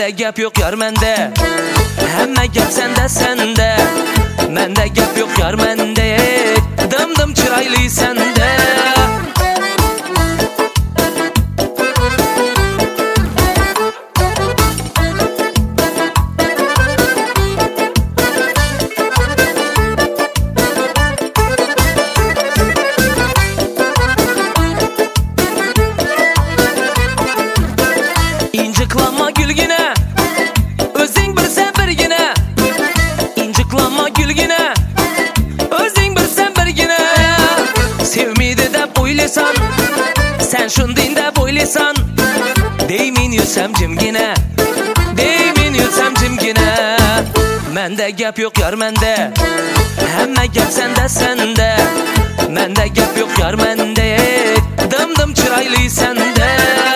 Mende gap yok yar mende, hemme gap sende. Mende gap yok yar mende, dım çıraylı sende. İnciklanma gülgine, özün bir sen birgine. İnciklanma gülgine, özün bir sen birgine. Sevmeydi de boylisan, sen şundin de boylisan. Deymin yüzsem cimgine, deymin yüzsem cimgine. Mende gap yok yar mende, hemme gap sende. Mende gap yok yar mende, dım çıraylı sende.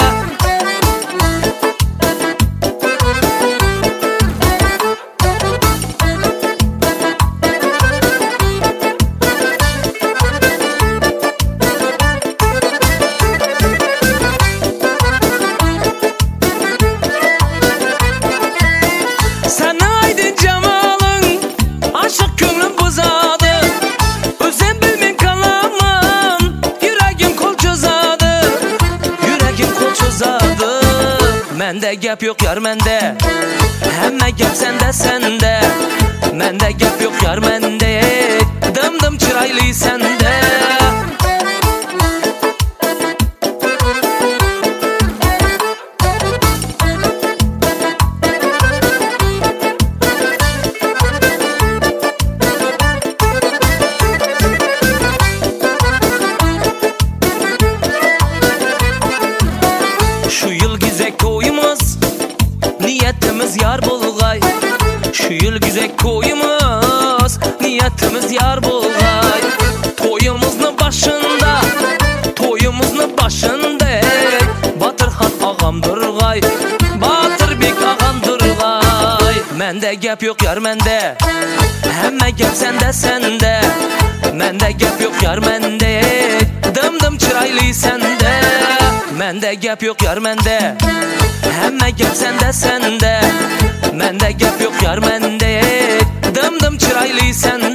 Mende gap yok yar mende, hemme gap sende. Mende gap yok yar mende, dım çıraylı sende. Şu yıl güzel koyumuz, niyetimiz yar bulgay. Şu yıl güzel koyumuz, niyetimiz yar bulgay. Toyumuzun başında, toyumuzun başında. Batırhan ağam durgay, Batır bek ağam durgay. Mende gap yok yar mende, hemme gap sende. Mende gap yok yar mende, dım çıraylı sende. Mende gap yok yar mende, hemme gap sende. Mende gap yok yar mende, dım çıraylı sende.